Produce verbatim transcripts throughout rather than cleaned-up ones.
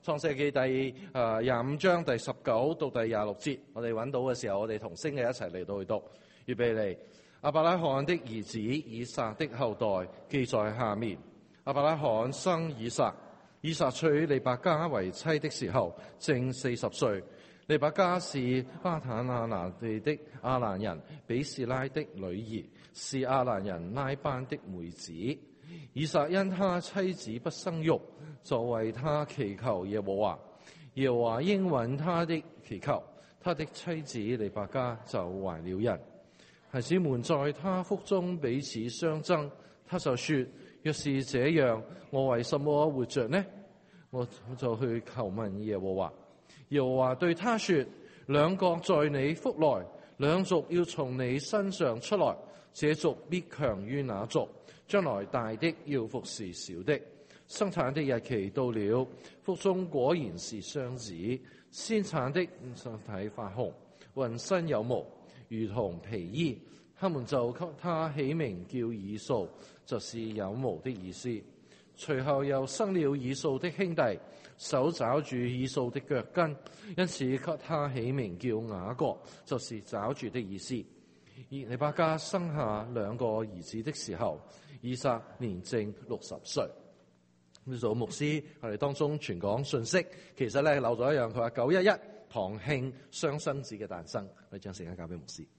創世記第誒廿五章第十九到第廿六節，我哋揾到嘅時候，我哋同聲嘅一齊嚟到去讀。預備嚟，亞伯拉罕的兒子以撒的後代記在下面。亞伯拉罕生以撒，以撒娶利百加為妻的時候正四十歲。利百加是巴坦亞蘭地的亞蘭人比士拉的女兒，是亞蘭人拉班的妹子。以撒因他妻子不生育，就為他祈求耶和華，耶和華應允他的祈求，他的妻子利百加就懷了孕。孩子們在他腹中彼此相爭，他就說：若是這樣，我為什麼活着呢？我就去求問耶和華。耶和華對他說：兩國在你腹內，兩族要從你身上出來，這族必強於那族，將來大的要服侍小的。生產的日期到了，腹中果然是雙子，先產的身體發紅，渾身有毛，如同皮衣。他們就給他起名叫以掃，就是有毛的意思。隨後又生了以掃的兄弟，手抓住以掃的腳跟，因此給他起名叫雅各，就是抓住的意思。利百加生下兩個兒子的時候，以撒年正六十歲。呢組牧師我哋當中傳講信息，其實咧漏咗一樣，佢話九一一堂慶雙生子嘅誕生。我哋將時間交俾牧師。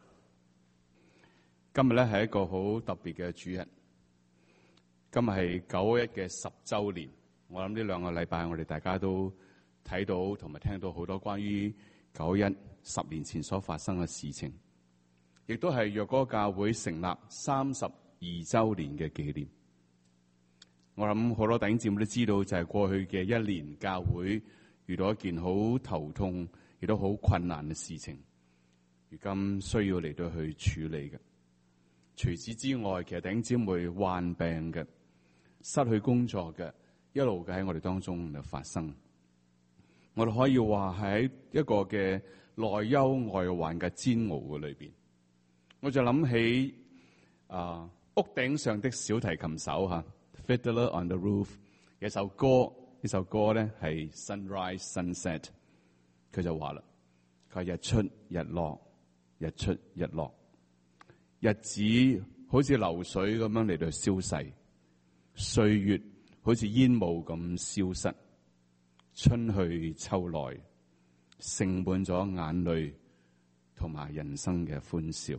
今日咧係一個好特別嘅主日。今日係九一嘅十週年，我諗呢兩個禮拜我哋大家都睇到同埋聽到好多關於九一十年前所發生嘅事情，亦都係若果教會成立三十二週年嘅紀念。我諗好多弟兄姊妹都知道，就係過去嘅一年，教會遇到一件好頭痛亦都好困難嘅事情，如今需要嚟到去處理嘅。除此之外，其實弟兄姊妹患病嘅、失去工作嘅，一路嘅喺我哋當中就發生。我哋可以話係喺一個嘅內憂外患嘅煎熬嘅裏邊。我就諗起啊屋頂上的小提琴手吓 Fiddler on the Roof 有首歌，呢首歌咧係 Sunrise Sunset， 佢就話啦，佢日出日落，日出日落，日子好似流水咁樣嚟到消逝。歲月好似煙霧咁消失，春去秋來，盛滿咗眼淚同埋人生嘅歡笑。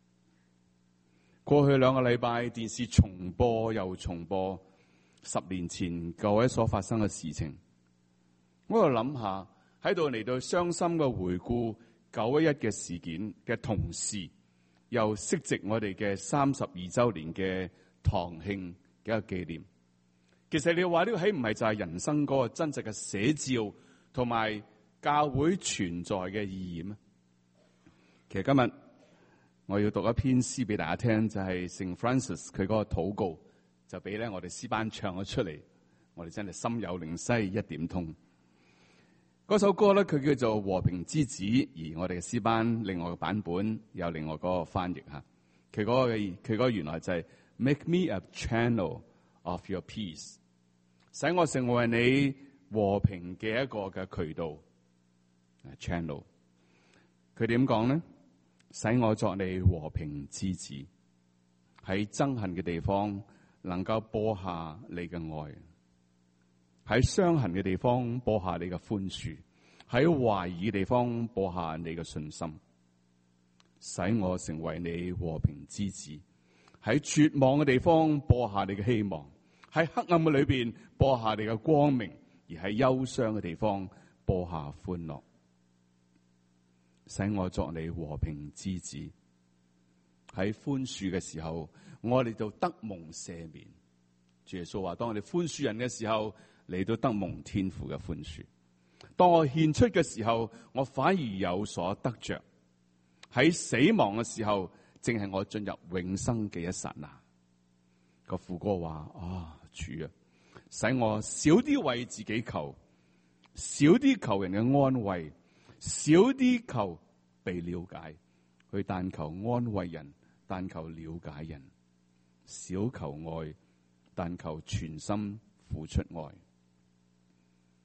過去兩個禮拜電視重播又重播十年前舊一所發生嘅事情，我喺度諗下，喺度嚟到傷心嘅回顧九一一嘅事件嘅同時，又適值我哋嘅三十二週年嘅堂慶嘅一個紀念。其實你話呢個豈唔係就係人生嗰個真實嘅寫照同埋教會存在嘅意義咩？其實今日我要讀一篇詩俾大家聽，就係聖 Francis 佢嗰個禱告，就俾咧我哋詩班唱咗出嚟，我哋真係心有靈犀一點通。嗰首歌咧，佢叫做《和平之子》，而我哋嘅詩班另外嘅版本有另外嗰個翻譯吓。佢嗰個佢嗰個原來就係 Make me a channel of your peace， 使我成為你和平嘅一個嘅渠道。channel， 佢點講咧？使我作你和平之子，喺憎恨嘅地方能夠播下你嘅愛，喺傷痕嘅地方播下你嘅寬恕，喺懷疑嘅地方播下你嘅信心，使我成為你和平之子，喺絕望嘅地方播下你嘅希望，喺黑暗嘅裏邊播下你嘅光明，而喺憂傷嘅地方播下歡樂。使我作你和平之子，喺寬恕嘅時候，我哋就得蒙赦免。主耶穌話：當我哋寬恕人嘅時候，你都得蒙天父嘅寬恕。當我獻出嘅時候，我反而有所得着。喺死亡嘅時候，正係我進入永生嘅一剎那。個副歌話：啊，主啊，使我少啲為自己求，少啲求人嘅安慰，少啲求被了解，去但求安慰人，但求了解人，少求愛，但求全心付出愛。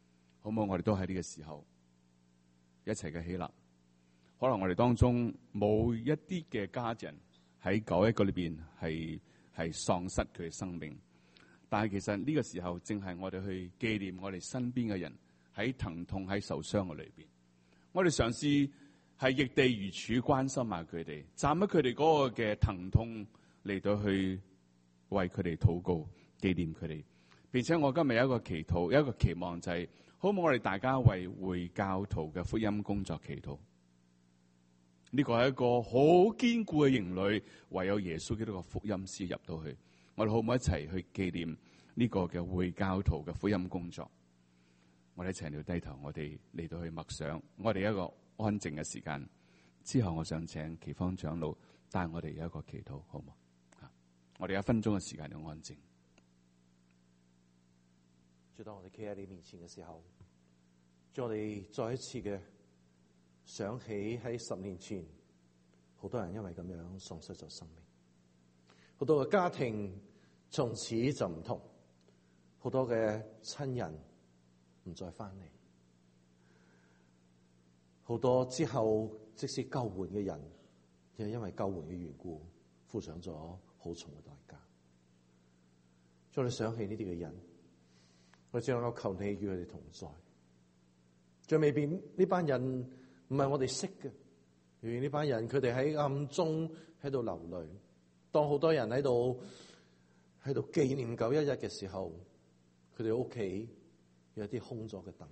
好唔好？我哋都喺呢個時候一齊嘅起立。可能我哋當中冇一啲嘅家人喺九一個裏邊係係喪失佢嘅生命，但係其實呢個時候正係我哋去紀念我哋身邊嘅人喺疼痛喺受傷嘅裏邊。我哋嘗試係易地而處關心下佢哋，站喺佢哋嗰個嘅疼痛嚟到去為佢哋禱告紀念佢哋。並且我今日有一個祈禱，有一個期望就係、是，好唔好我哋大家為回教徒嘅福音工作祈禱？呢個係一個好堅固嘅營壘，唯有耶穌基督嘅福音先入到去。我哋好唔好一齊去紀念呢個嘅回教徒嘅福音工作？我哋一齊嚟低頭，我哋嚟到去默想，我哋一個安靜嘅時間。之後我想請奇芳長老帶我哋有一個祈禱，好唔好？我哋一分鐘嘅時間要安靜。 就當我哋企喺你面前嘅時候，將我哋再一次嘅想起喺十年前，好多人因為咁樣喪失咗生命，好多嘅家庭從此就唔同，好多嘅親人唔再翻嚟，好多之後即使救援嘅人，亦係因為救援嘅緣故，付上咗好重嘅代價。將你想起呢啲嘅人，我只能夠求你與佢哋同在。最未必呢班人唔係我哋識嘅，而呢班人佢哋喺暗中喺度流淚。當好多人喺度喺度紀念九一一嘅時候，佢哋屋企有啲空咗嘅凳。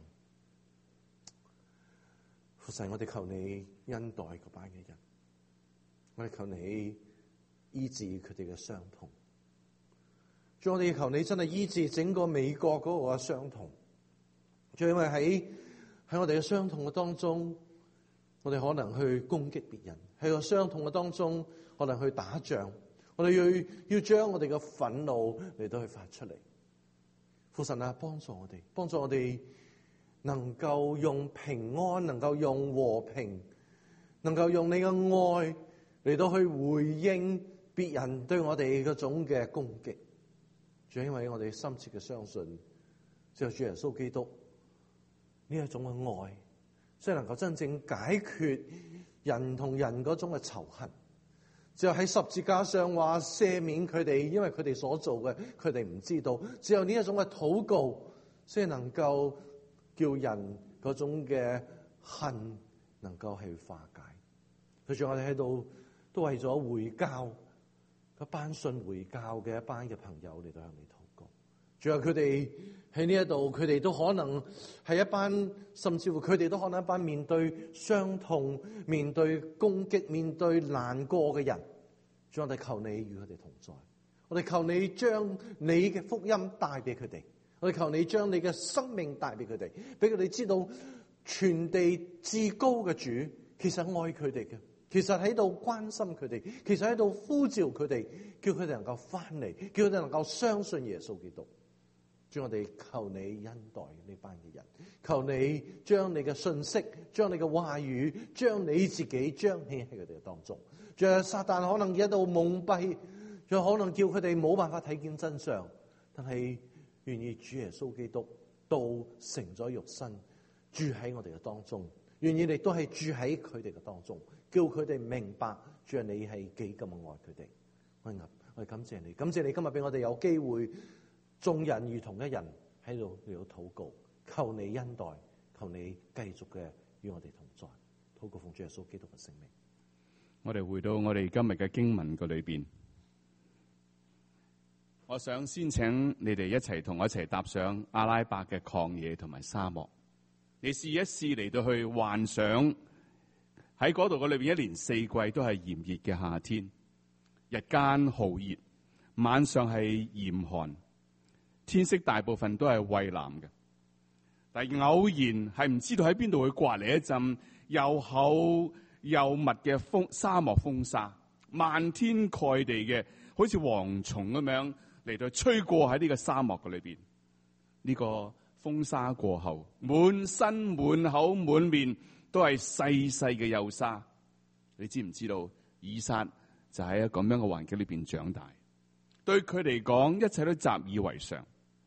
父神，我哋求你恩待嗰班嘅人，我哋求你醫治佢哋嘅傷痛。仲我哋求你真係醫治整個美國嗰個嘅傷痛。仲因為喺喺我哋嘅傷痛嘅當中，我哋可能去攻擊別人；喺個傷痛嘅當中，可能去打仗。我哋要要將我哋嘅憤怒嚟到去發出嚟。父神啊，幫助我哋，幫助我哋能夠用平安，能夠用和平，能夠用你嘅愛嚟到去回應別人對我哋嗰種嘅攻擊。就因為我哋深切嘅相信，只有主耶穌基督呢一種嘅愛，先能夠真正解決人同人嗰種嘅仇恨。只有喺十字架上話赦免佢哋，因為佢哋所做嘅，佢哋唔知道。只有呢一種嘅禱告，先能夠叫人嗰種嘅恨能夠去化解。佢仲我哋喺度都為咗回教一班信回教嘅一班嘅朋友嚟到向你禱告。仲有佢哋喺呢一度，佢哋都可能係一班，甚至乎佢哋都可能一班面對傷痛、面對攻擊、面對難過嘅人。仲我哋求你與佢哋同在，我哋求你將你嘅福音帶俾佢哋，我哋求你將你嘅生命帶俾佢哋，俾佢哋知道全地至高嘅主其實愛佢哋嘅。其實喺度關心佢哋，其實喺度呼召佢哋，叫佢哋能夠翻嚟，叫佢哋能夠相信耶穌基督。主，我哋求你恩待呢班嘅人，求你將你嘅信息、將你嘅話語、將你自己彰顯喺佢哋嘅當中。仲有撒旦可能一度蒙蔽，仲有可能叫佢哋冇辦法睇見真相，但係願意主耶穌基督道成咗肉身，住喺我哋嘅當中，願意亦都係住喺佢哋嘅當中。叫佢哋明白，主啊，你係幾咁愛佢哋。我哋我哋感謝你，感謝你今日俾我哋有機會，眾人如同一人喺度嚟到禱告，求你恩待，求你繼續嘅與我哋同在。禱告奉主耶穌基督嘅聖名。 我哋回到我哋今日嘅經文嘅裏邊，我想先請你哋一齊同我一齊踏上阿拉伯嘅曠野同埋沙漠。你試一試嚟到去幻想。喺嗰度嘅裏邊，一年四季都係炎熱嘅夏天，日間酷熱，晚上係嚴寒，天色大部分都係蔚藍嘅。但係偶然係唔知道喺邊度會颳嚟一陣又厚又密嘅風沙漠風沙，漫天蓋地嘅，好似蝗蟲咁樣嚟到吹過喺呢個沙漠嘅裏邊。呢個風沙過後，滿身滿口滿面都係細細嘅幼沙，你知唔知道？以撒就喺咁樣嘅環境裏邊長大，對佢嚟講，一切都習以為常。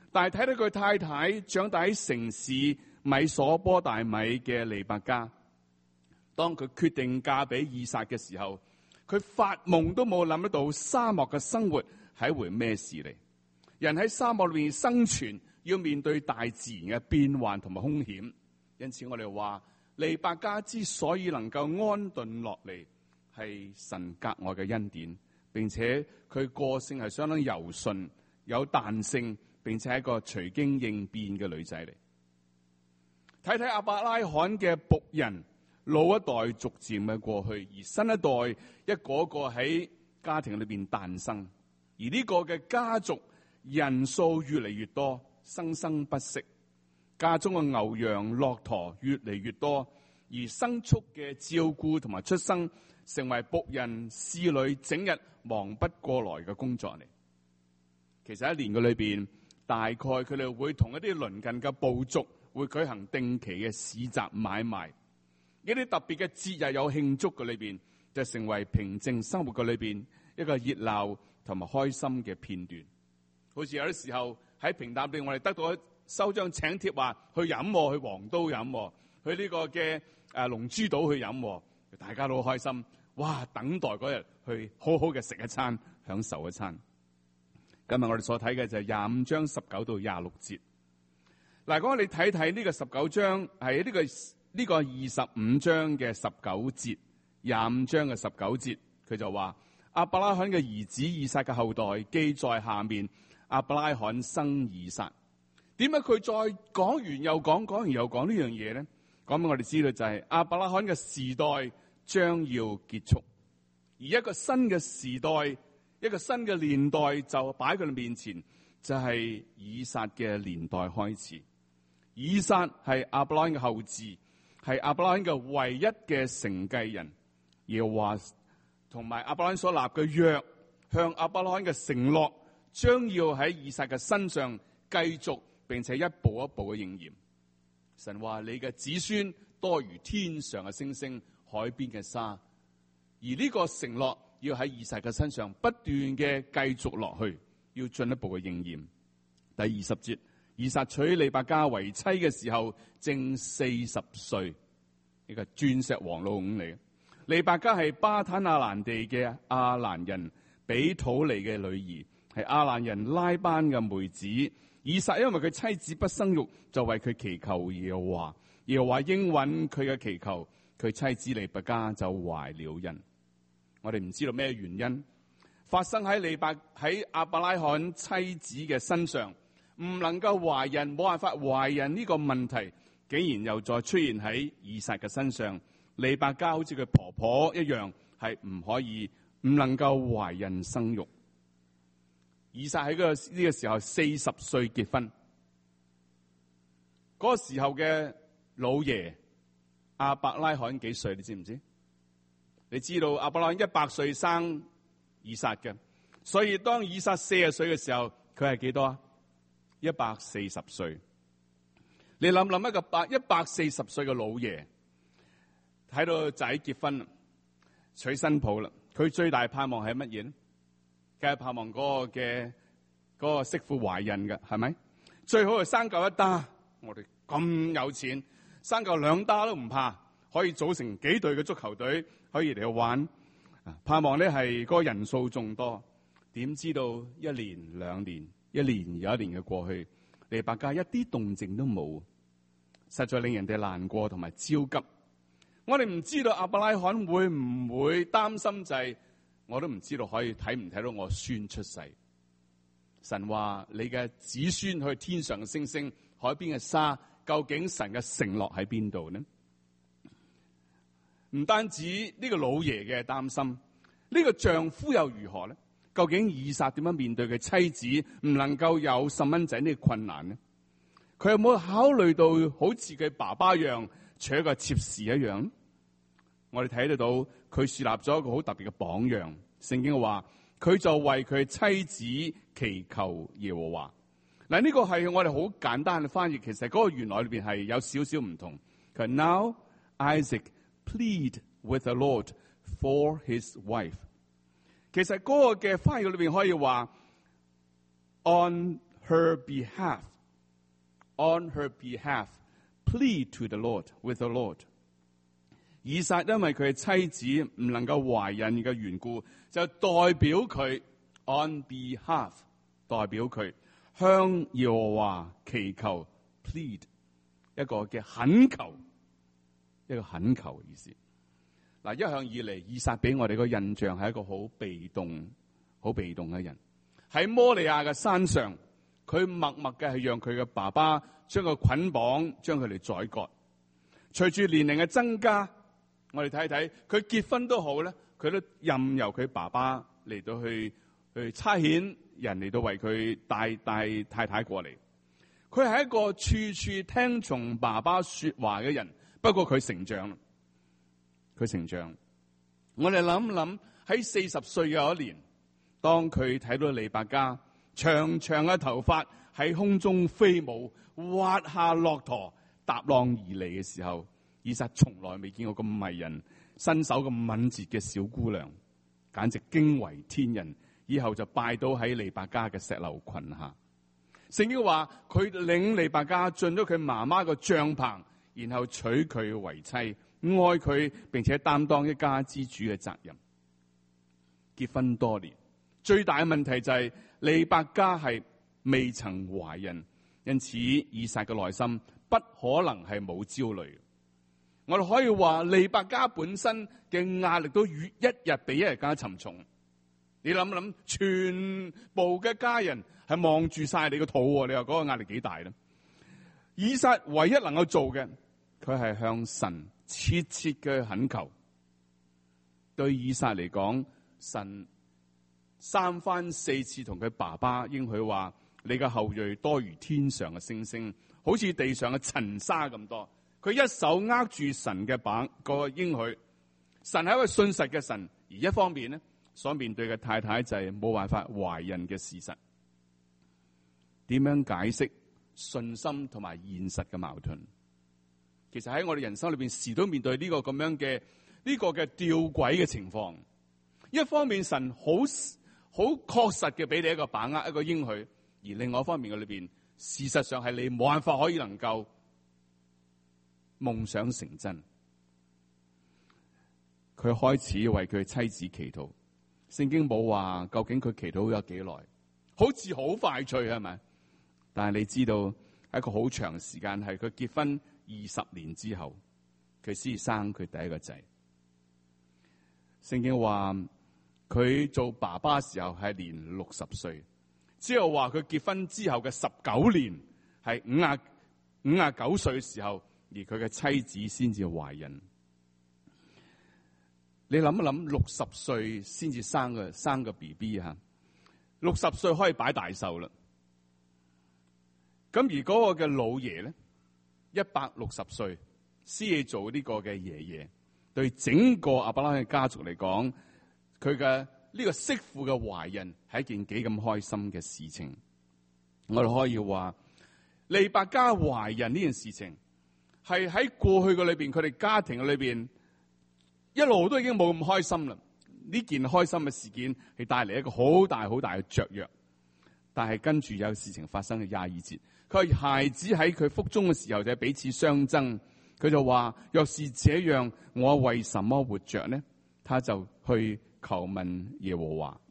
但係睇到佢太太長大喺城市米所波大米嘅利百加，當佢決定嫁俾以撒嘅時候，佢發夢都冇諗得到沙漠嘅生活係一回咩事嚟。人喺沙漠裏面生存，要面對大自然嘅變幻同埋凶險，因此我哋話利百加之所以能夠安頓落嚟，係神格外嘅恩典，並且佢個性係相當柔順、有彈性，並且係一個隨經應變嘅女仔嚟。睇睇亞伯拉罕嘅僕人，老一代逐漸嘅過去，而新一代一個個喺家庭裏邊誕生，而呢個嘅家族人數越嚟越多，生生不息。家中嘅牛羊駱駝越嚟越多，而牲畜嘅照顧同埋出生，成為僕人侍女整日忙不過來嘅工作嚟。其實一年嘅裏邊，大概佢哋會同一啲鄰近嘅部族會舉行定期嘅市集買賣，一啲特別嘅節日有慶祝嘅裏邊，就成為平靜生活嘅裏邊一個熱鬧同埋開心嘅片段。好似有啲時候喺平淡地，我哋得到收張請帖話去飲，去黃都飲，去呢個嘅誒龍珠島去飲，大家都好開心。哇！等待嗰日去好好嘅食一餐，享受一餐。今日我哋所睇嘅就係廿五章十九到廿六節。嗱，如果你睇睇呢個十九章係呢個呢個二十五章嘅十九節，廿五章嘅十九節，佢就話亞伯拉罕嘅兒子以撒嘅後代記在下面。亞伯拉罕生以撒。點解佢再講完又講，講完又講呢樣嘢咧？講俾我哋知道就係亞伯拉罕嘅時代將要結束，而一個新嘅時代，一個新嘅年代就擺喺佢哋面前，就係以撒嘅年代開始。以撒係亞伯拉罕嘅後嗣，係亞伯拉罕嘅唯一嘅承繼人。耶和華同埋亞伯拉罕所立嘅約，向亞伯拉罕嘅承諾，將要喺以撒嘅身上繼續，並且一步一步嘅應驗。神話你嘅子孫多如天上嘅星星、海邊嘅沙，而呢個承諾要喺以撒嘅身上不斷嘅繼續落去，要進一步嘅應驗。第二十節，以撒娶利百加為妻嘅時候正四十歲，呢個鑽石王老五嚟嘅。利百加係巴坦亞蘭地嘅亞蘭人比土利嘅女兒，係亞蘭人拉班嘅妹子。以撒因為佢妻子不生育，就為佢祈求耶和華，耶和華應允佢嘅祈求，佢妻子利百加就懷了孕。我哋唔知道咩原因發生喺利百喺亞伯拉罕妻子嘅身上，唔能夠懷孕，冇辦法懷孕呢個問題，竟然又再出現喺以撒嘅身上。利百加好似佢婆婆一樣，係唔可以唔能夠懷孕生育。以撒喺嗰個呢個時候四十歲結婚，嗰、那個時候嘅老爺亞伯拉罕幾歲？你知唔知？你知道亞伯拉罕一百歲生以撒嘅，所以當以撒四十歲嘅時候，佢係幾多啊？一百四十歲。你諗諗一個百一百四十歲嘅老爺，睇到仔結婚娶新抱啦，佢最大盼望係乜嘢咧？梗係盼望嗰個嘅嗰個媳婦懷孕嘅，係咪？最好係生夠一打，我哋咁有錢，生夠兩打都唔怕，可以組成幾隊嘅足球隊，可以嚟去玩。盼望咧係嗰個人數眾多，點知道一年兩年，一年又一年嘅過去，利百加一啲動靜都冇，實在令人哋難過同埋焦急。我哋唔知道亞伯拉罕會唔會擔心就係、是。我都唔知道可以睇唔睇到我孫出世。神話你嘅子孫去天上嘅星星、海邊嘅沙，究竟神嘅承諾喺邊度呢？唔單止呢個老爺嘅擔心，呢、這個丈夫又如何呢？究竟以撒點樣面對佢妻子唔能夠有細蚊仔呢個困難呢？佢有冇考慮到好似佢爸爸一樣娶一個妾侍一樣？我哋睇得到佢樹立咗一個好特別嘅榜樣。聖經話佢就為佢妻子祈求耶和華。嗱，呢個係我哋好簡單嘅翻譯，其實嗰個原來裏邊係有少少唔同。佢 Now Isaac plead with the Lord for his wife。其實嗰個嘅翻譯裏邊可以話 on her behalf, on her behalf, plead to the Lord, with the Lord。以撒因為佢嘅妻子唔能夠懷孕嘅緣故，就代表佢 on behalf， 代表佢向耶和華祈求 plead， 一個嘅懇求，一個懇求嘅意思。嗱，一向以嚟，以撒俾我哋個印象係一個好被動、好被動嘅人。喺摩利亞嘅山上，佢默默嘅係讓佢嘅爸爸將佢捆綁，將佢哋宰割。隨住年齡嘅增加，我哋睇睇佢結婚都好咧，佢都任由佢爸爸嚟到去去差遣人嚟到為佢帶帶太太過嚟。佢係一個處處聽從爸爸說話嘅人，不過佢成長，佢成長。我哋諗諗喺四十歲嘅一年，當佢睇到利百加長長嘅頭髮喺空中飛舞，滑下駱駝踏浪而嚟嘅時候，以撒從來未見過咁迷人、身手咁敏捷嘅小姑娘，簡直驚為天人。以後就拜倒喺利百加嘅石榴裙下。聖經話佢領利百加進咗佢媽媽個帳篷，然後娶佢為妻，愛佢，並且擔當一家之主嘅責任。結婚多年，最大嘅問題就係利百加係未曾懷孕，因此以撒嘅內心不可能係冇焦慮。我哋可以話利百加本身嘅壓力都越一日比一日更加沉重。你諗一諗，全部嘅家人係望住晒你個肚，你話嗰個壓力幾大咧？以撒唯一能夠做嘅，佢係向神切切嘅懇求。對以撒嚟講，神三番四次同佢爸爸應許話：你嘅後裔多如天上嘅星星，好似地上嘅塵沙咁多。佢一手握住神嘅把個應許。神係一個信實嘅神，而一方面咧，所面對嘅太太就係冇辦法懷孕嘅事實。點樣解釋信心同埋現實嘅矛盾？其實喺我哋人生裏邊，時都面對呢個咁樣嘅呢個嘅吊詭嘅情況。一方面神好好確實嘅俾你一個把握，一個應許，而另外一方面嘅裏邊，事實上係你冇辦法可以能夠夢想成真。佢開始為佢妻子祈禱。聖經冇話究竟佢祈禱有幾耐，好似好快脆係咪？但係你知道一個好長時間，係佢結婚二十年之後，佢先生佢第一個仔。聖經話佢做爸爸嘅時候係年六十歲，之後話佢結婚之後嘅十九年係五啊五啊九歲嘅時候，而佢嘅妻子先至懷孕。你諗一諗，六十歲先至生個生個 B B 吓，六十歲可以擺大壽啦。咁而嗰個嘅老爺咧，一百六十歲先至做呢個嘅爺爺。對整個亞伯拉罕嘅家族嚟講，佢嘅呢個媳婦嘅懷孕係一件幾咁開心嘅事情。我哋可以話，利百加懷孕呢件事情係喺過去嘅裏邊，佢哋家庭嘅裏邊。一路都已經冇咁開心啦。呢件開心嘅事件係帶嚟一個好大好大嘅雀躍，但係跟住有事情發生嘅廿二節，佢話孩子喺佢腹中嘅時候就彼此相爭，佢就話：若是這樣，我為什麼活着呢？他就去求問耶和華。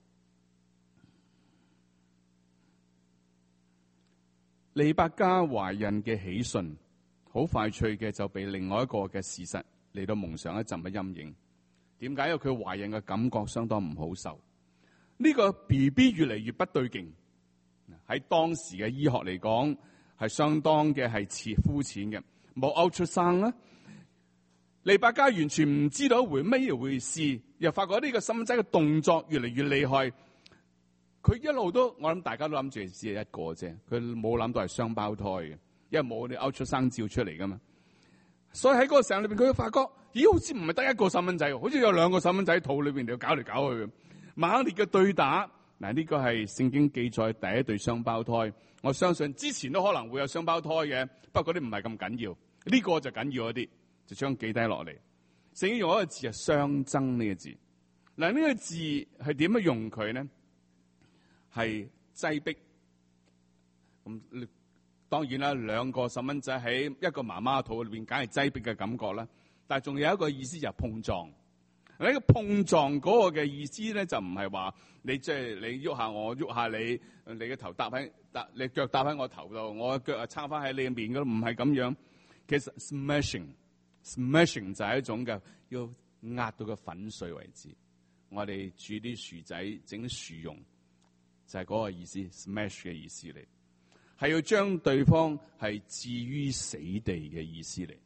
利百加懷孕嘅喜訊，好快脆嘅就被另外一個嘅事實嚟到蒙上一陣嘅陰影。點解？因為佢懷孕嘅感覺相當唔好受。呢個 B B 越嚟越不對勁，喺當時嘅醫學嚟講係相當嘅係似膚淺嘅，冇 ultrasound 啦。利百加完全唔知道一回咩回事，又發覺呢個細蚊仔嘅動作越嚟越厲害。佢一路都，我諗大家都諗住只係一個啫，佢冇諗到係雙胞胎嘅，因為冇你 ultrasound 照出嚟噶嘛。所以喺嗰個時候裏邊，佢發覺，咦，好似唔係得一個細蚊仔，好似有兩個細蚊仔喺肚裏邊，你要搞嚟搞去。猛烈嘅對打，嗱，呢個係聖經記載第一對雙胞胎。我相信之前都可能會有雙胞胎嘅，不過嗰啲唔係咁緊要，呢個就緊要一啲，就將記低落嚟。聖經用一個字係相爭呢個字。嗱，呢個字係點樣用佢呢？係擠迫， 咁當然啦，兩個細蚊仔喺一個媽媽肚裏邊，梗係擠迫嘅感覺啦。但係仲有一個意思就係碰撞。呢個碰撞嗰個嘅意思咧，就唔係話你即係你喐下我，喐下你，你嘅頭搭喺搭，你腳搭喺我頭度，我嘅腳啊撐翻喺你嘅面嗰度，唔係咁樣。其實 smashing，smashing 就係一種嘅要壓到佢粉碎為止。我哋煮啲薯仔，整啲薯蓉，就係嗰個意思 ，smash 嘅意思嚟，係要將對方係置於死地嘅意思嚟。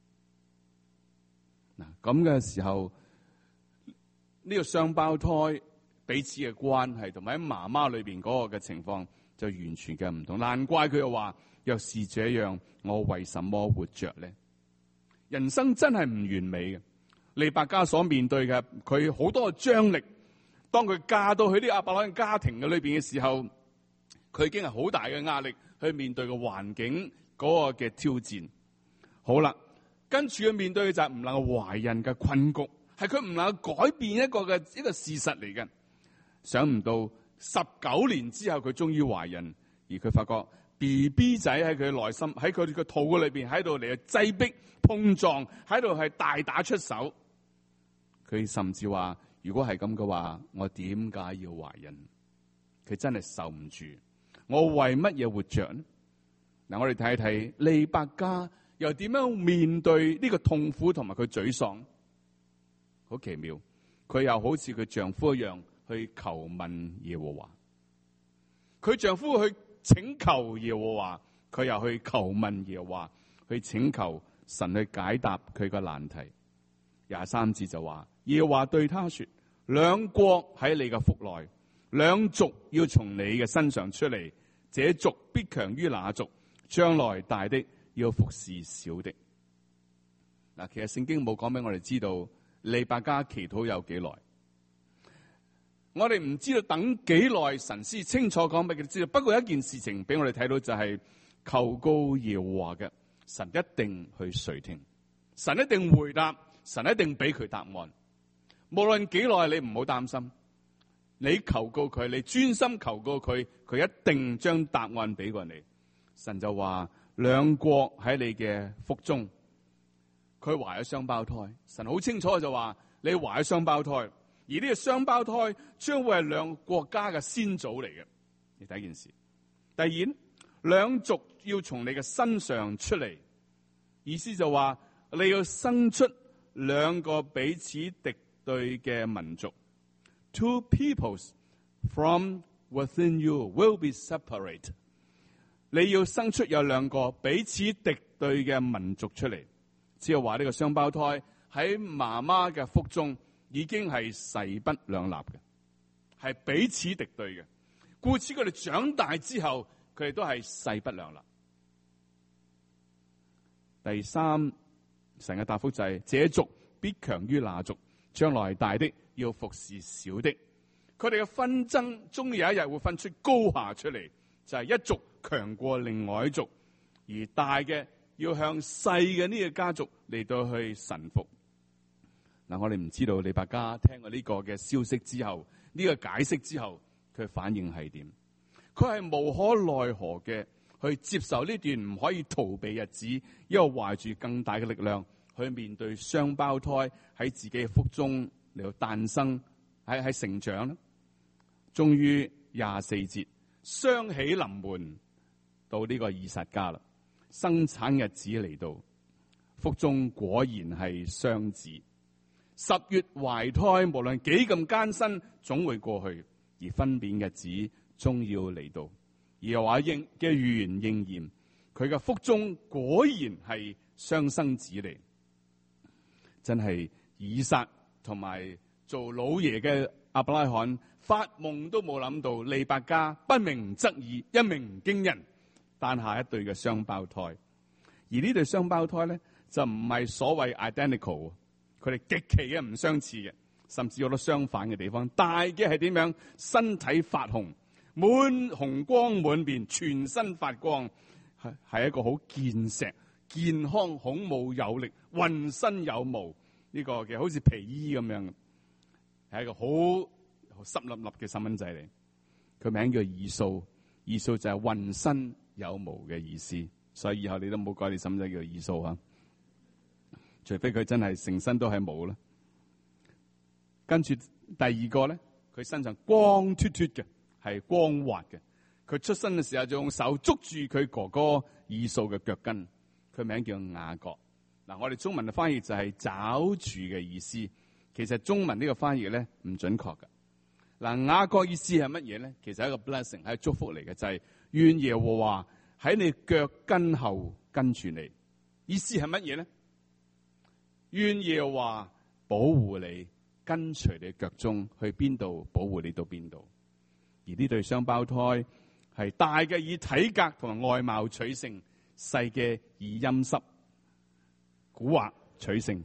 嗱，咁嘅時候，呢個雙胞胎彼此嘅關係，同埋喺媽媽裏邊嗰個嘅情況，就完全嘅唔同。難怪佢又話：若是這樣，我為什麼活着咧？人生真係唔完美嘅。利百加所面對嘅，佢好多嘅張力。當佢嫁到去啲亞伯拉罕家庭嘅裏邊嘅時候，佢已經係好大嘅壓力去面對個環境嗰個嘅挑戰。好啦，跟住佢面對嘅就係唔能夠懷孕嘅困局，係佢唔能夠改變一個嘅一個事實嚟嘅。想唔到十九年之後，佢終於懷孕，而佢發覺 B B 仔喺佢內心喺佢個肚嗰裏邊喺度嚟嘅擠迫碰撞，喺度係大打出手。佢甚至話：如果係咁嘅話，我點解要懷孕？佢真係受唔住。我為乜嘢活着呢？嗱，我哋睇一睇利百加又點樣面對呢個痛苦同埋佢沮喪。好奇妙，佢又好似佢丈夫一樣去求問耶和華。佢丈夫去請求耶和華，佢又去求問耶和華，去請求神去解答佢個難題。廿三節就話。耶和華對他說：兩國喺你嘅腹內，兩族要從你嘅身上出嚟，這族必強於那族，將來大的要服侍小的。嗱，其實聖經冇講俾我哋知道利百加祈禱有幾耐，我哋唔知道等幾耐，神先清楚講俾佢哋知道。不過一件事情俾我哋睇到就係求告耶和華嘅神一定去垂聽，神一定回答，神一定俾佢答案。無論幾耐，你唔好擔心。你求告佢，你專心求告佢，佢一定將答案俾過你。神就話：兩國喺你嘅腹中，佢懷咗雙胞胎。神好清楚就話：你懷咗雙胞胎，而呢個雙胞胎將會係兩國家嘅先祖嚟嘅。你第一件事。第二，兩族要從你嘅身上出嚟，意思就話你要生出兩個彼此敵對嘅民族。Two peoples from within you will be separate。你要生出有兩個彼此敵對嘅民族出嚟，即係話呢個雙胞胎喺媽媽嘅腹中已經係勢不兩立嘅，係彼此敵對嘅。故此佢哋長大之後，佢哋都係勢不兩立。第三，神嘅答覆就係：這族必強於那族，將來大的要服侍小的。佢哋嘅紛爭終有一日會分出高下出嚟，就係、是、一族強過另外一族，而大嘅要向細嘅呢個家族嚟到去臣服。嗱，我哋唔知道利百加聽過呢個嘅消息之後，呢、這個解釋之後，佢反應係點？佢係無可奈何嘅去接受呢段唔可以逃避日子，因為懷住更大嘅力量去面對雙胞胎喺自己嘅腹中嚟到誕生，喺喺成長咧。終於廿四節，雙喜臨門，到呢個以撒家啦，生產日子嚟到，腹中果然係雙子。十月懷胎，無論幾咁艱辛，總會過去，而分娩日子終要嚟到。而又話應嘅預言應驗，佢嘅腹中果然係雙生子嚟。真係以撒同埋做老爺嘅亞伯拉罕發夢都冇諗到，利百加不鳴則已，一鳴驚人，誕下一對嘅雙胞胎。而呢對雙胞胎咧，就唔係所謂 identical， 佢哋極其嘅唔相似嘅，甚至有好多相反嘅地方。大嘅係點樣？身體發紅，滿紅光滿面，全身發光，係係一個好健碩、健康、孔武有力、渾身有毛呢、這個嘅，好似皮衣咁樣，係一個好濕立立嘅細蚊仔嚟。佢名叫以掃，以掃就係渾身有無嘅意思，所以以後你都唔好改你心仔叫以掃啊，除非佢真係成身都係冇啦。跟住第二個咧，佢身上光脫脫嘅，係光滑嘅。佢出生嘅時候就用手捉住佢哥哥以掃嘅腳跟，佢名叫雅各。嗱，我哋中文嘅翻譯就係抓住嘅意思，其實中文呢個翻譯咧唔準確嘅。嗱，雅各意思係乜嘢咧？其實係一個 blessing， 係祝福嚟嘅，就係、是、願耶和華喺你腳跟後跟住你。意思係乜嘢咧？願耶和華保護你，跟隨你腳蹤去邊度，保護你到邊度。而呢對雙胞胎係大嘅以體格同埋外貌取勝，細嘅以陰濕蠱惑取勝。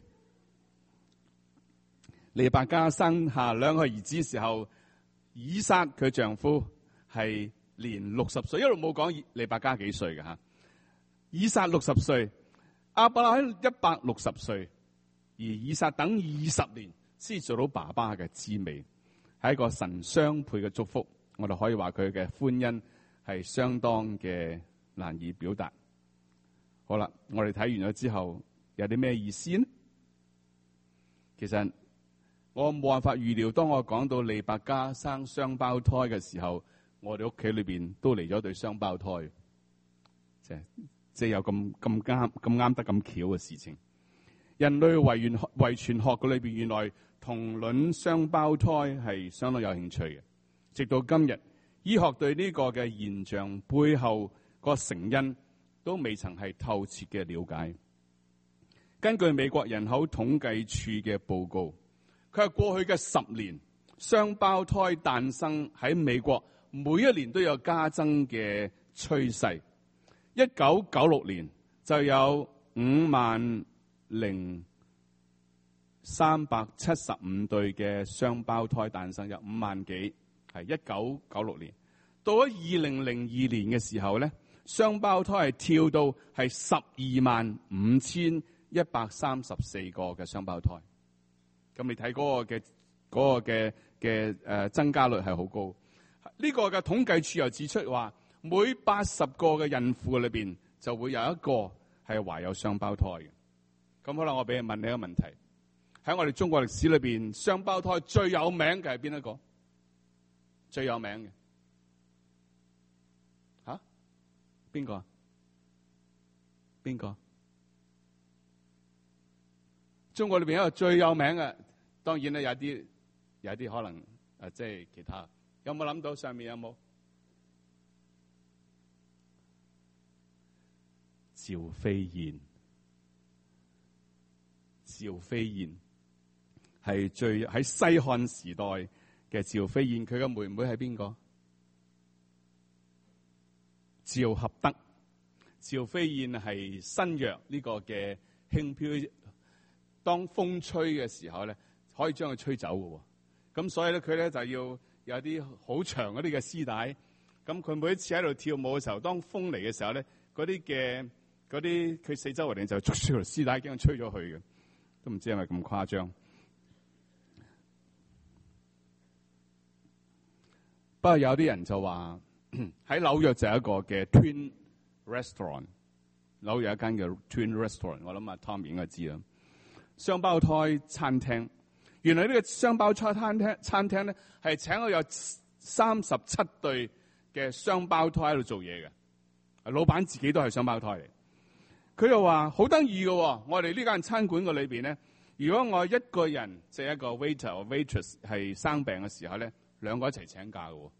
利百加生下兩個兒子嘅時候，以撒佢丈夫係年六十歲，一路冇講利百加幾歲嘅吓。以撒六十歲，亞伯拉罕一百六十歲，而以撒等二十年先做到爸爸嘅滋味，係一個神相配嘅祝福。我哋可以話佢嘅歡欣係相當嘅難以表達。好啦，我哋睇完咗之後有啲咩意思呢？其實我冇辦法預料，當我講到利百加生雙胞胎嘅時候，我哋屋企裏邊都嚟咗對雙胞胎，即係即係有咁咁啱咁啱得咁巧嘅事情。人類遺傳遺傳學嘅裏邊，原來同卵雙胞胎係相當有興趣嘅。直到今日，醫學對呢個嘅現象背後個成因都未曾係透徹嘅了解。根據美國人口統計處嘅報告，佢係過去嘅十年，雙胞胎誕生喺美國每一年都有加增嘅趨勢。一九九六年就有五萬零三百七十五對嘅雙胞胎誕生，有五萬幾。係一九九六年，到咗二零零二年嘅時候咧，雙胞胎係跳到係十二萬五千一百三十四個嘅雙胞胎。咁你睇嗰個嘅嗰個嘅嘅誒增加率係好高。呢個嘅統計處又指出話，每八十個嘅孕婦裏邊就會有一個係懷有雙胞胎嘅。咁可能我俾你問你一個問題：喺我哋中國歷史裏邊，雙胞胎最有名嘅係邊一個？最有名嘅吓？邊個？邊個？中國裏邊一個最有名嘅，當然咧有啲有啲可能誒，即係其他。有冇諗到上面有冇？趙飛燕，趙飛燕係最喺西漢時代嘅趙飛燕，佢嘅妹妹係邊個？趙合德。趙飛燕係新約呢個嘅輕飄，當風吹嘅時候咧，可以將佢吹走嘅。咁所以咧，佢咧就要有啲好長嗰啲嘅絲帶。咁佢每一次喺度跳舞嘅時候，當風嚟嘅時候咧，嗰啲嘅嗰啲佢四周圍人就捉住條絲帶，驚佢吹咗去嘅。都唔知係咪咁誇張。不過有啲人就話喺紐約就有一個嘅 Twin Restaurant， 紐約有一間嘅 Twin Restaurant， 我諗阿 Tom 應該知啦。雙胞胎餐廳，原來呢個雙胞胎餐廳餐廳咧係請咗有三十七對嘅雙胞胎喺度做嘢嘅，老闆自己都係雙胞胎嚟。佢又話好得意嘅，我哋呢間餐館嘅裏邊咧，如果我一個人即係一個 waiter or waitress 係生病嘅時候咧，兩個一齊請假嘅。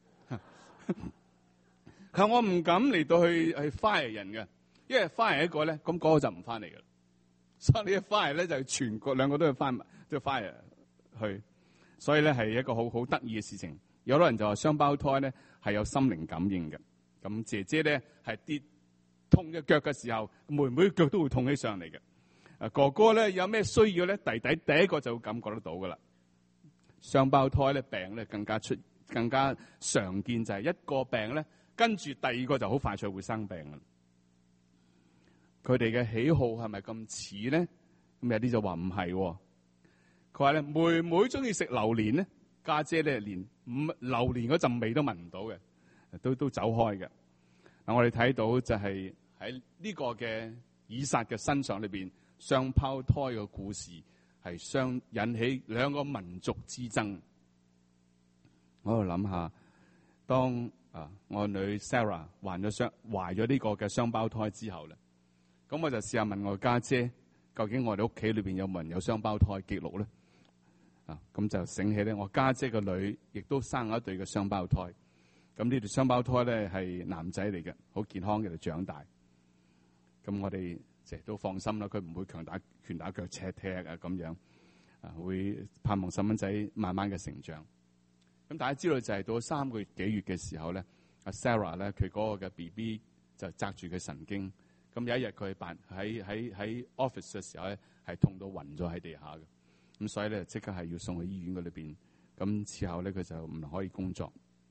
其實我唔敢嚟到去去 fire 人嘅，因為 fire 一個咧，咁嗰個就唔翻嚟嘅。所以你一 fire 咧就全個兩個都要翻，都要 fire 去。所以咧係一個好好得意嘅事情。有啲人就話雙胞胎咧係有心靈感應嘅。咁姐姐咧係跌痛嘅腳嘅時候，妹妹腳都會痛起上嚟嘅。啊哥哥咧有咩需要咧，弟弟第一個就會感覺得到噶啦。雙胞胎咧病咧更加出更加常見，就係一個病咧，跟住第二個就好快脆會生病啦。佢哋嘅喜好係咪咁似咧？咁有啲就話唔係。佢話咧妹妹中意食榴蓮咧，家姐咧連唔榴蓮嗰陣味都聞唔到嘅，都都走開嘅。 嗱，我哋睇到就係喺呢個嘅以撒嘅身上裏邊，雙胞胎嘅故事係相引起兩個民族之爭。我喺度諗下，當啊我女 Sarah 患咗雙懷咗呢個嘅雙胞胎之後咧，咁我就試下問我家姐，究竟我哋屋企裏邊有冇人有雙胞胎記錄咧？啊，咁就醒起咧，我家姐個女亦都生咗一對嘅雙胞胎。咁呢對雙胞胎咧係男仔嚟嘅，好健康嘅就長大。咁我哋即係都放心啦，佢唔會強打拳打腳赤踢啊咁樣，啊會盼望細蚊仔慢慢嘅成長。咁大家知道就係到三個月幾月嘅時候咧，阿 Sarah 咧佢嗰個嘅 B B 就紮住佢神經。咁有一日佢辦喺喺喺 office 嘅時候咧，係痛到暈咗喺地下嘅。咁所以咧即刻係要送去醫院嗰裏邊。咁之後咧佢就唔可以工作。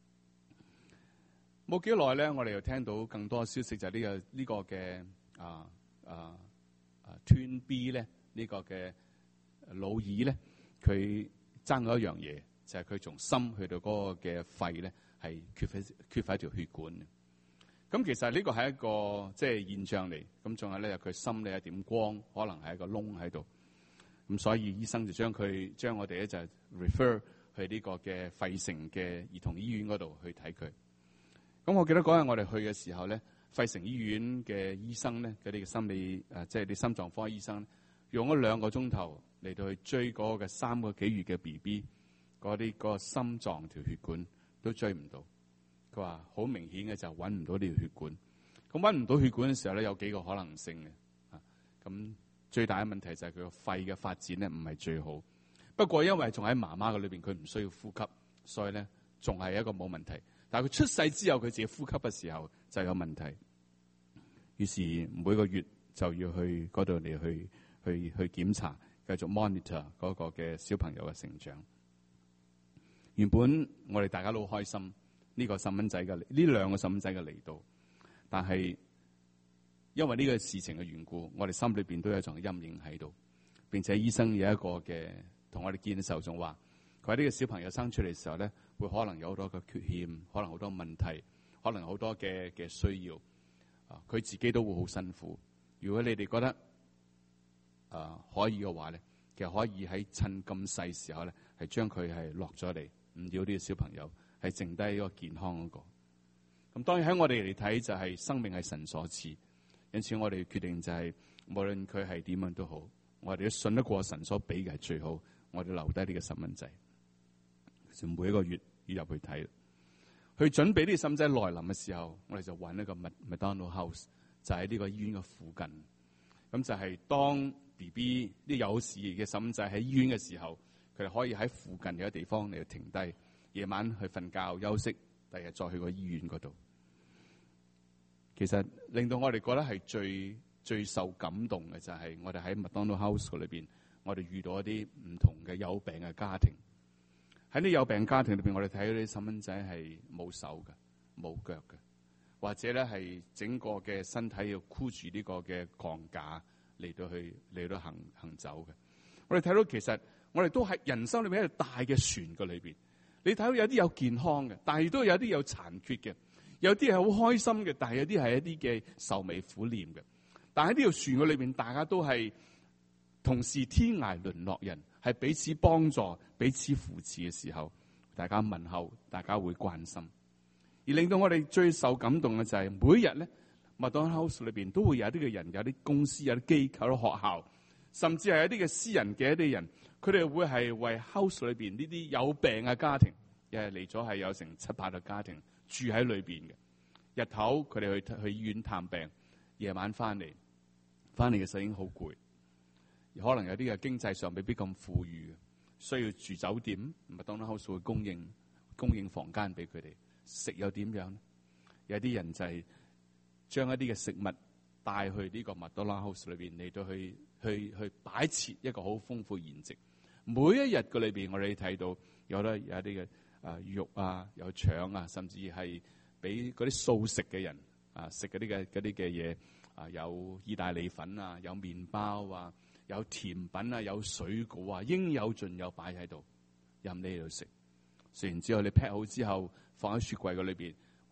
冇幾耐咧，我哋又聽到更多消息，就係呢、這個呢、這個嘅啊啊啊 Twin B 咧呢個嘅老二咧，佢爭咗一樣嘢，就係、是、佢從心去到嗰個嘅肺咧係缺乏缺乏一條血管嘅。咁其實呢個係一個即係、就是、現象嚟。咁仲有咧，佢心裏一點光，可能係一個窿喺度。咁所以醫生就將佢將我哋咧就 refer 去呢個嘅費城嘅兒童醫院嗰度去睇佢。咁我記得嗰日我哋去嘅時候咧，費城醫院嘅醫生咧，佢哋嘅心理誒，即係啲心臟科醫生，用咗兩個鐘頭嚟到去追嗰個嘅三個幾月嘅 B B， 嗰啲嗰個心臟條血管都追唔到。佢話好明顯嘅就揾唔到呢條血管。咁揾唔到血管嘅時候咧，有幾個可能性嘅。啊，咁最大嘅問題就係佢個肺嘅發展咧唔係最好。不過因為仲喺媽媽嘅裏邊，佢唔需要呼吸，所以咧仲係一個冇問題。但係佢出世之後，佢自己呼吸嘅時候就有問題。於是每個月就要去嗰度嚟去去去檢查，繼續 monitor 嗰個嘅小朋友嘅成長。原本我哋大家都好開心呢個細蚊仔嘅呢兩個細蚊仔嘅嚟到，但係因為呢個事情嘅緣故，我哋心裏邊都有一種陰影喺度。並且醫生有一個嘅同我哋見嘅時候仲話，佢話呢個小朋友生出嚟嘅時候咧，會可能有好多嘅缺陷，可能好多問題，可能好多嘅嘅需要。啊，佢自己都會好辛苦。如果你哋覺得啊、呃、可以嘅話咧，其實可以喺趁咁細時候咧，係將佢係落咗嚟，唔要呢個小朋友，係剩低一個健康嗰個。咁當然喺我哋嚟睇就係生命係神所賜，因此我哋決定就係無論佢係點樣都好，我哋都信得過神所俾嘅係最好，我哋留低呢個細蚊仔。就每一個月要入去睇，去準備呢個細蚊仔來臨嘅時候，我哋就揾一個麥麥當勞 house， 就喺呢個醫院嘅附近。咁就係當 B B 啲有事嘅細蚊仔喺醫院嘅時候，佢哋可以喺附近嘅地方嚟停低，夜晚去瞓覺休息，第日再去個醫院嗰度。其實令到我哋覺得係最最受感動嘅就係我哋喺麥當勞 house 裏邊，我哋遇到一啲唔同嘅有病嘅家庭。喺啲有病家庭裏邊，我哋睇到啲細蚊仔係冇手嘅、冇腳嘅，或者咧係整個嘅身體要箍住呢個嘅鋼架嚟到去嚟到行行走嘅。我哋睇到其實我哋都喺人生裏邊一個大嘅船嘅裏邊。你睇到有啲有健康嘅，但係都有啲有殘缺嘅，有啲係好開心嘅，但係有啲係一啲嘅愁眉苦臉嘅。但係喺呢條船嘅裏邊，大家都係同是天涯淪落人。係彼此幫助、彼此扶持嘅時候，大家問候，大家會關心，而令到我哋最受感動嘅就係每日咧，麥當勞 house 裏邊都會有啲嘅人、有啲公司、有啲機構、有學校，甚至係一啲嘅私人嘅一啲人，佢哋會係為 house 裏邊呢啲有病嘅家庭，又係嚟咗係有成七八個家庭住喺裏邊嘅。日頭佢哋去去醫院探病，夜晚翻嚟，翻嚟嘅時候已經好攰。可能有啲嘅經濟上未必咁富裕嘅，需要住酒店，麥當勞 house 會供應供應房間俾佢哋食，又點樣呢？有啲人就係將一啲嘅食物帶去呢個麥當勞 house 裏邊嚟到去去去擺設一個好豐富筵席。每一日嘅裏邊，我哋睇到有得有一啲嘅啊肉啊，有腸啊，甚至係俾嗰啲素食嘅人啊食嗰啲嘅嗰啲嘅嘢啊，有意大利粉啊，有麵包啊。有甜品啊，有水果啊，應有盡有擺喺度，任你喺度食。食完之後，你 pack 好之後，放喺雪櫃嘅裏邊，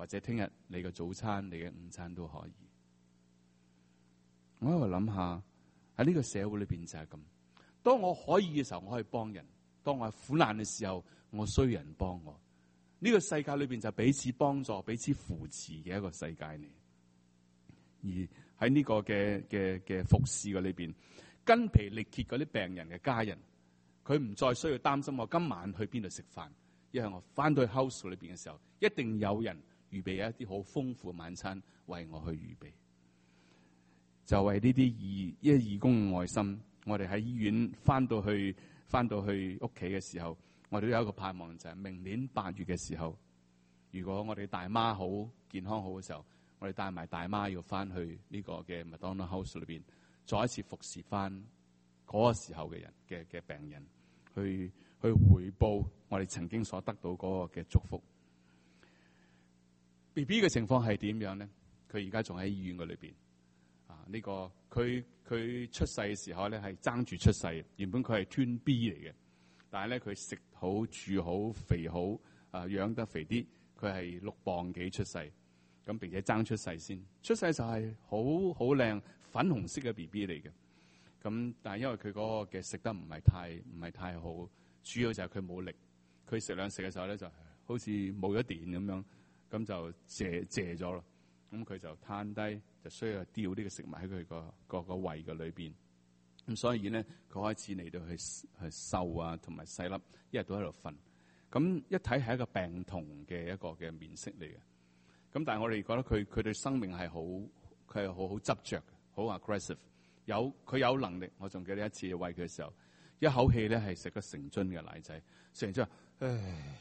或者聽日你嘅早餐、你嘅午餐都可以。我喺度諗下喺呢個社會裏邊就係咁。當我可以嘅時候，我可以幫人；當我係苦難嘅時候，我需要人幫我。呢個世界裏邊就彼此幫助、彼此扶持嘅一個世界嚟。而喺呢個嘅嘅嘅服侍嘅裏邊，筋疲力竭嗰啲病人嘅家人，佢唔再需要擔心我今晚去邊度食飯，因為我翻到去 house 裏邊嘅時候，一定有人預備一啲好豐富嘅晚餐為我去預備。就為呢啲義一義工嘅愛心，我哋喺醫院翻到去翻到去屋企嘅時候，我哋都有一個盼望，就係明年八月嘅時候，如果我哋大媽好健康好嘅時候，我哋帶埋大媽要翻去呢個嘅麥當勞 house 裏邊，再一次服侍翻嗰個時候嘅人嘅嘅病人，去去回報我哋曾經所得到嗰個嘅祝福。B B 嘅情況係點樣咧？佢而家仲喺醫院嘅裏邊。啊！呢、這個佢佢出世嘅時候咧係爭住出世，原本佢係 Twin B 嚟嘅，但係咧佢食好住好肥好啊，養得肥啲，佢係六磅幾出世，咁並且爭出世先。出世就係好好靚粉紅色嘅 B B 嚟嘅，咁但係因為佢嗰個嘅食得唔係太唔係太好，主要就係佢冇力，佢食兩食嘅時候咧就好似冇咗電咁樣，咁就謝謝咗啦。咁佢就攤低，就需要吊呢個食物喺佢個個個胃嘅裏邊。咁所以咧，佢開始嚟到去去瘦啊，同埋細粒，一日都喺度瞓。咁一睇係一個病童嘅一個嘅面色嚟嘅。咁但係我哋覺得佢佢對生命係好，佢係好好執着嘅，好 aggressive。有佢有能力，我仲記得一次餵佢嘅時候，一口氣咧係食咗成樽嘅奶仔，食完之後，唉。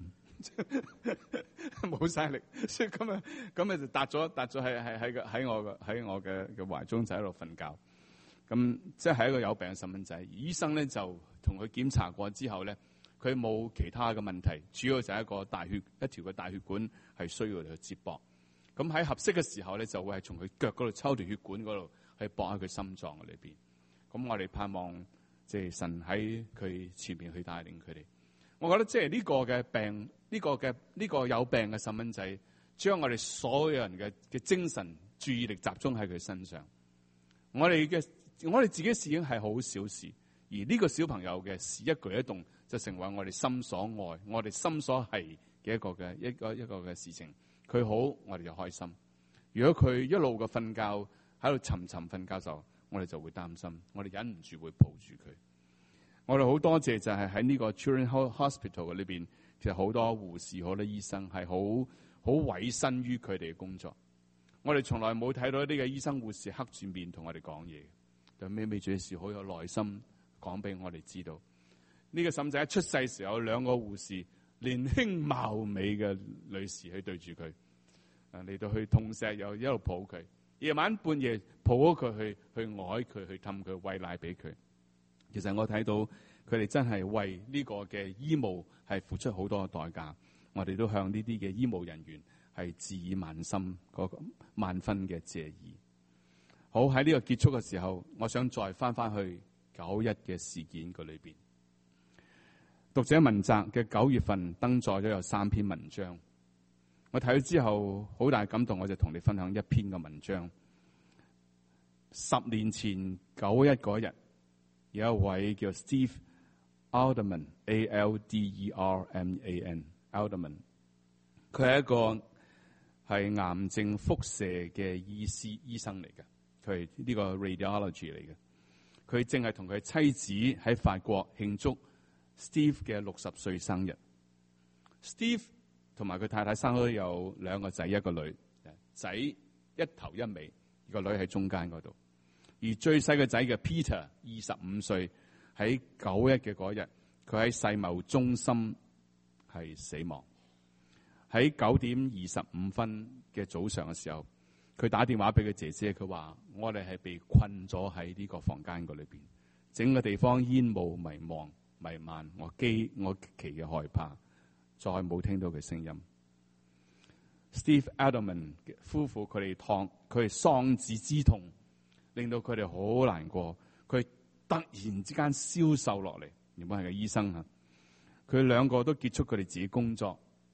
冇晒力，所以咁啊，咁啊就搭咗搭咗喺喺喺個喺我嘅喺我嘅嘅懷中就喺度瞓覺。咁即係一個有病嘅細蚊仔，醫生咧就同佢檢查過之後咧，佢冇其他嘅問題，主要就係一個大血一條嘅大血管係需要去接駁。咁喺合適嘅時候咧，就會係從佢腳嗰度抽條血管嗰度去駁喺佢心臟嘅裏邊。咁我哋盼望即係神喺佢前面去帶領佢哋。我覺得即係呢個嘅病，呢個嘅呢個有病嘅細蚊仔，將我哋所有人嘅嘅精神注意力集中喺佢身上。我哋嘅我哋自己事已經係好小事，而呢個小朋友嘅事一舉一動就成為我哋心所愛、我哋心所係嘅一個嘅一個一個嘅事情。佢好，我哋就開心。如果佢一路嘅瞓覺喺度沉沉瞓覺就，我哋就會擔心，我哋忍唔住會抱住佢。我哋好多謝就係喺呢個 Children's Hospital 嘅裏邊，其實好多護士、好多醫生係好好委身於佢哋嘅工作。我哋從來冇睇到呢個醫生護士黑住面同我哋講嘢，就咩咩住事好有耐心講俾我哋知道。呢、這個甚至喺出世時候有兩個護士年輕貌美嘅女士去對住佢，啊嚟到去痛錫又一路抱佢，夜晚半夜抱咗佢去去愛佢，去氹佢餵奶俾佢。其實我睇到佢哋真係為呢個嘅醫務係付出好多嘅代價，我哋都向呢啲嘅醫務人員係致以萬心嗰個萬分嘅謝意。好，喺呢個結束嘅時候，我想再翻翻去九一嘅事件嗰裏邊。讀者文摘嘅九月份登載咗有三篇文章，我睇咗之後好大感動，我就同你分享一篇嘅文章。十年前九一嗰日，有一位叫 Steve Alderman A L D E R M A N Alderman， 佢係一個係癌症輻射嘅醫師醫生嚟嘅，佢係呢個 radiology 嚟嘅。佢正係同佢妻子喺法國慶祝 Steve 嘅六十歲生日。Steve 同埋佢太太生咗有兩個仔一個女，仔一頭一尾，個女喺中間嗰度。而最細個仔嘅 Peter 二十五歲，喺九一嘅嗰日，佢喺世貿中心係死亡。喺九點二十五分嘅早上嘅時候，佢打電話俾佢姐姐，佢話：我哋係被困咗喺呢個房間嗰裏邊，整個地方煙霧迷茫彌漫，我驚我極其嘅害怕，再冇聽到佢聲音。Steve Alderman 夫婦佢哋喪佢哋喪子之痛，令到佢哋好難過。佢突然之間消瘦落嚟，原本係個醫生吓，佢兩個都結束佢哋自己工作，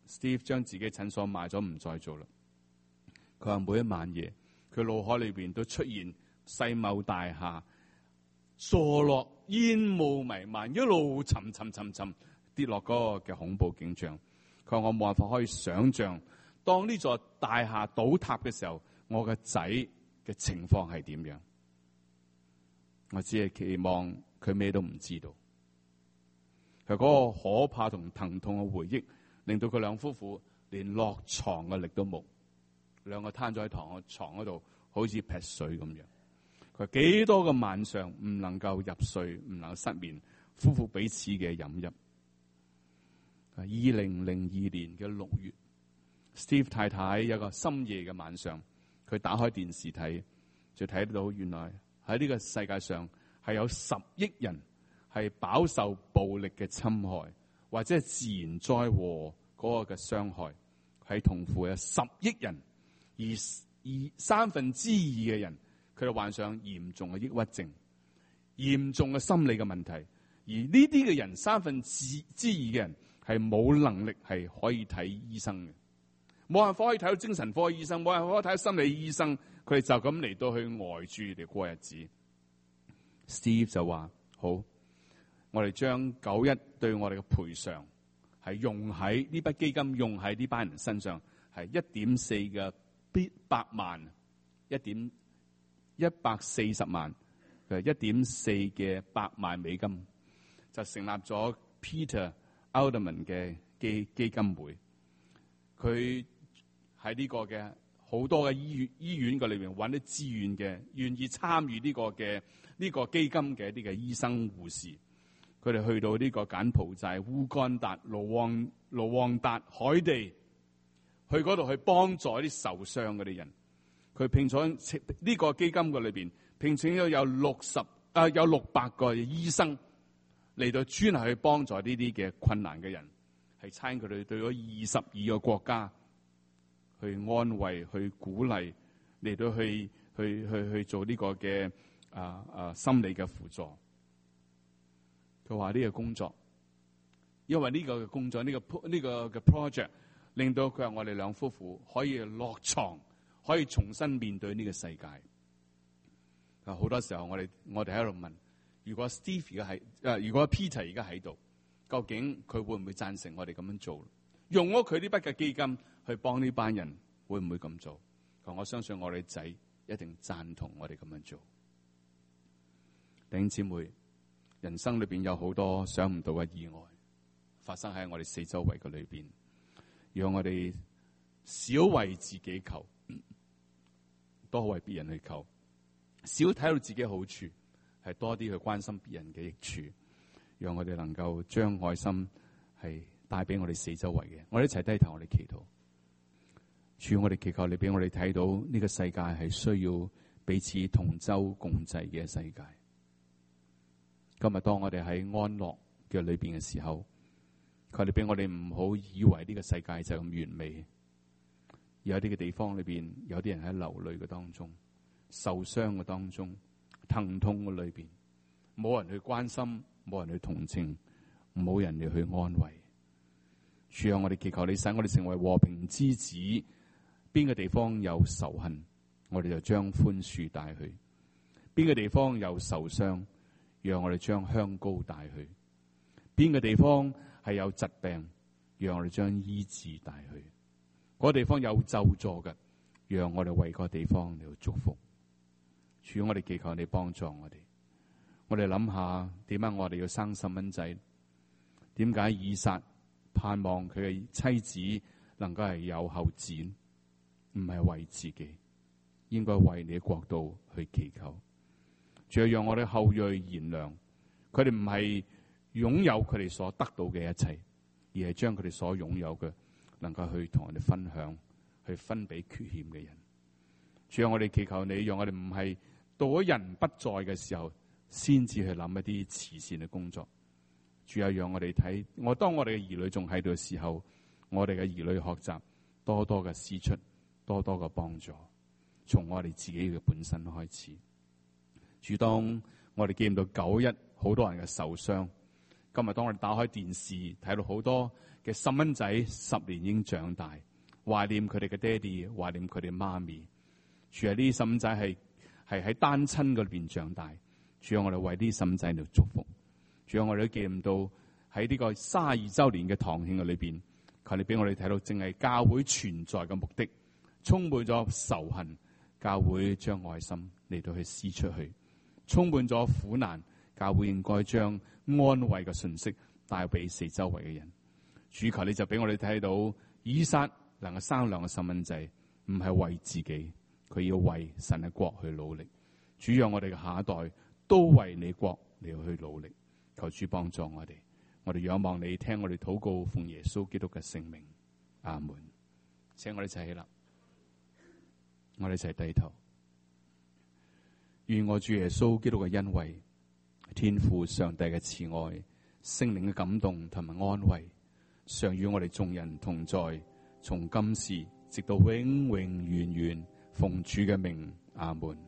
Steve 將自己診所賣咗，唔再做啦。佢話每一晚夜，佢腦海裏邊都出現世貿大廈坐落煙霧彌漫，一路沉沉沉沉跌落嗰個嘅恐怖景象。佢話我冇辦法可以想象，當呢座大廈倒塌嘅時候，我嘅仔嘅情況係點樣。我只係期望佢咩都唔知道。佢嗰個可怕同疼痛嘅回憶，令到佢兩夫婦連落床嘅力都冇，兩個攤咗喺床床嗰度，好似劈水咁樣。佢幾多個晚上唔能夠入睡，唔能夠失眠，夫婦彼此嘅飲泣。二零零二年嘅六月 ，Steve 太太有個深夜嘅晚上，佢打開電視睇，就睇到原來喺呢個世界上係有十億人係飽受暴力嘅侵害，或者係自然災禍嗰個嘅傷害，係同負有十億人，而而三分之二嘅人，佢哋患上嚴重嘅抑鬱症、嚴重嘅心理嘅問題，而呢啲嘅人三分之之二嘅人係冇能力係可以睇醫生嘅，冇辦法可以睇到精神科醫生，冇辦法可以睇到心理醫生，佢哋就咁嚟到去呆住嚟過日子。Steve 就話：好，我哋將九一對我哋嘅賠償係用喺呢筆基金，用喺呢班人身上，係一點四嘅百萬，一點一百四十萬，誒一點四嘅百萬美金，就成立咗 Peter Alderman 嘅基基金會。佢喺呢個嘅好多嘅醫院醫院嘅裏邊揾啲資源嘅，願意參與呢個嘅呢個基金嘅一啲嘅醫生護士。佢哋去到呢個柬埔寨、烏干達、盧旺盧旺達、海地，去嗰度去幫助啲受傷嗰啲人。佢聘請呢個基金嘅裏邊，聘請咗有六十啊有六百個醫生嚟到專係去幫助呢啲嘅困難嘅人，係差佢哋對咗二十二個國家去安慰、去鼓勵，嚟到去去去去做呢個嘅啊啊心理嘅輔助。佢話呢個工作，因為呢個嘅工作，呢、這個呢、這個嘅 project， 令到佢話我哋兩夫婦可以落床，可以重新面對呢個世界。好多時候我哋我哋喺度問，如果 Steve 而家喺誒，如果 Peter 而家喺度，究竟佢會唔會贊成我哋咁樣做？用咗佢呢筆嘅基金去幫呢班人，會唔會咁做？我相信我哋仔一定贊同我哋咁樣做。弟兄姊妹，人生裏邊有好多想唔到嘅意外發生喺我哋四周圍嘅裏邊，讓我哋少為自己求，多為別人去求，少睇到自己好處，係多啲去關心別人嘅益處，讓我哋能夠將愛心係帶俾我哋四周圍嘅。我哋一齊低頭，我哋祈禱。主，我哋祈求你俾我哋睇到呢個世界係需要彼此同舟共濟嘅世界。今日當我哋喺安樂嘅裏邊嘅時候，佢哋俾我哋唔好以為呢個世界就咁完美。有啲嘅地方裏邊，有啲人喺流淚嘅當中、受傷嘅當中、疼痛嘅裏邊，冇人去關心，冇人去同情，冇人嚟去安慰。主啊，我哋祈求你使我哋成為和平之子。邊個地方有仇恨，我哋就將寬恕帶去；邊個地方有受傷，讓我哋將香膏帶去；邊個地方係有疾病，讓我哋將醫治帶去；嗰個地方有咒詛嘅，讓我哋為嗰個地方嚟祝福。主，我哋祈求你幫助我哋。我哋諗下點解我哋要生細蚊仔？點解以撒盼望佢嘅妻子能夠係有後嗣？唔係為自己，應該為你嘅國度去祈求。仲要讓我哋後裔賢良，佢哋唔係擁有佢哋所得到嘅一切，而係將佢哋所擁有嘅能夠去同人哋分享，去分俾缺陷嘅人。仲要我哋祈求你，讓我哋唔係到咗人不在嘅時候，先至去諗一啲慈善嘅工作。仲要讓我哋睇，我當我哋嘅兒女仲喺度嘅時候，我哋嘅兒女學習多多嘅施出，多多嘅幫助，從我哋自己嘅本身開始。主，當我哋見到九一好多人嘅受傷， 今日當我哋打開電視睇到好多嘅細蚊仔十年已經長大，懷念佢哋嘅爹哋，懷念佢哋媽咪。主啊，呢啲細蚊仔係係喺單親嗰邊長大。主啊，我哋為呢啲細蚊仔嚟祝福。主啊，我哋都記唔到喺呢個卅二週年嘅堂慶嘅裏邊，求你俾我哋睇到，正係教會存在嘅目的，充滿咗仇恨，教會將愛心嚟到去施出去；充滿咗苦難，教會應該將安慰嘅信息帶俾四周圍嘅人。主，求你就俾我哋睇到，以撒能夠生兩個細蚊仔，唔係為自己，佢要為神嘅國去努力。主，讓我哋嘅下一代都為你國嚟去努力。求主幫助我哋，我哋仰望你，聽我哋禱告，奉耶穌基督嘅聖名，阿門。請我哋一齊起立，我哋一齊低頭。願我主耶穌基督嘅恩惠、天父上帝嘅慈愛、聖靈嘅感動同埋安慰，常與我哋眾人同在，從今時直到永永遠遠，奉主嘅名，阿門。